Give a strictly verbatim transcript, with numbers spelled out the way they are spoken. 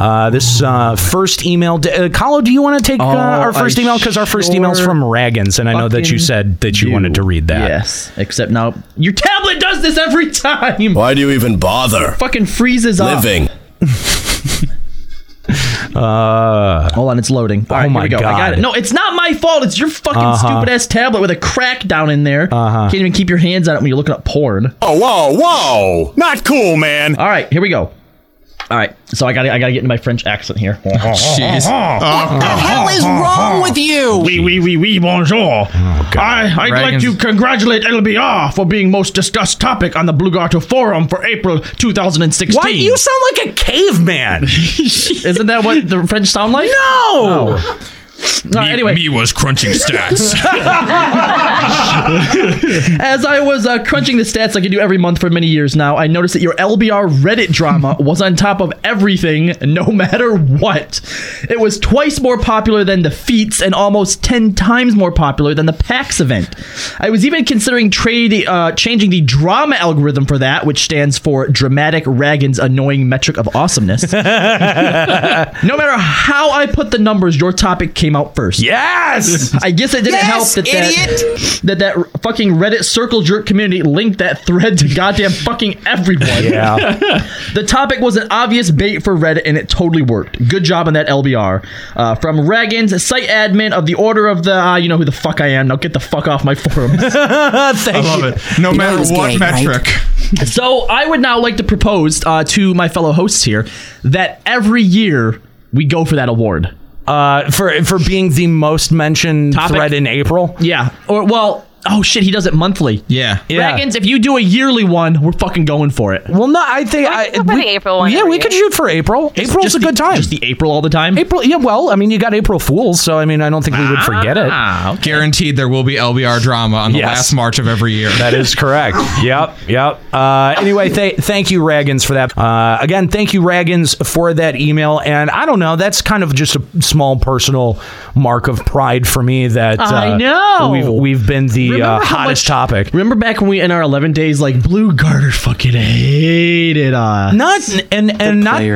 Uh, this uh, first email, uh, Kahlo, do you want to take uh, Oh, our first I email? Because our first sure email's from Raggins, and I know that you said that you do. wanted to read that. Yes, except now your tablet does this every time. Why do you even bother? Fucking freezes up. Living. Uh, Hold on, it's loading. All oh right, my here we go. God. I got it. No, it's not my fault. It's your fucking Uh-huh. stupid ass tablet with a crack down in there. Uh-huh. Can't even keep your hands on it when you're looking up porn. Oh, whoa, whoa. Not cool, man. All right, here we go. All right, so I got I got to get into my French accent here. Jeez. What the hell is wrong with you? Oui, oui, oui, oui, bonjour. I, I'd like Dragons. to congratulate L B R for being most discussed topic on the Blue Garter Forum for April two thousand sixteen. Why? You sound like a caveman. Isn't that what the French sound like? No. Oh. All right, anyway, Me was crunching stats. as I was uh, crunching the stats like I do every month for many years now, I noticed that your L B R Reddit drama was on top of everything, no matter what. It was twice more popular than the Feats and almost ten times more popular than the PAX event. I was even considering trade, uh, changing the drama algorithm for that, which stands for Dramatic Raggins Annoying Metric of Awesomeness. No matter how I put the numbers, your topic came out first. Yes. I guess it didn't Yes, help that that, that that fucking Reddit circle jerk community linked that thread to goddamn fucking everyone. Yeah. The topic was an obvious bait for Reddit, and it totally worked. Good job on that, L B R. Uh, from Raggins, site admin of the Order of the... Uh, you know who the fuck I am. Now get the fuck off my forum. Thank I love you. it. No matter he's what gay, right? metric. So I would now like to propose uh, to my fellow hosts here that every year we go for that award. Uh, for for being the most mentioned Topic? thread in April. Yeah. Or, well... Oh shit, he does it monthly. Yeah. Yeah. Raggins, if you do a yearly one, we're fucking going for it. Well, no, I think We I, could go for the April one Yeah, every we year. could shoot for April. April's Just a the- good time. Just the April all the time? April, yeah. Well, I mean, you got April Fools, so I mean, I don't think we would forget it. Ah, okay. Guaranteed there will be L B R drama on the Yes. last March of every year. That is correct. Yep, yep. Uh, anyway, th- thank you, Raggins, for that. Uh, again, thank you, Raggins, for that email. And I don't know, that's kind of just a small personal mark of pride for me that uh, I know. we've we've been the Remember uh, how hottest much- topic. Remember back when we in our eleven days, like Blue Garter fucking hated us. Not and and not